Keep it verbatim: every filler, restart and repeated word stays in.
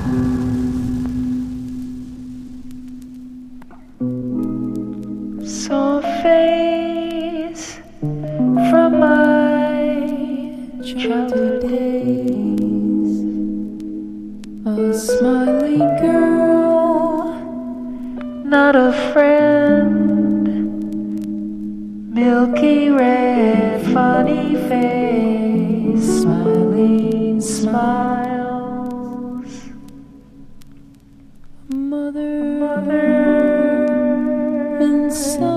Saw a face from my childhood days, a smiling girl, not a friend, milky red funny face, smiling smiles. Mother, mother and son.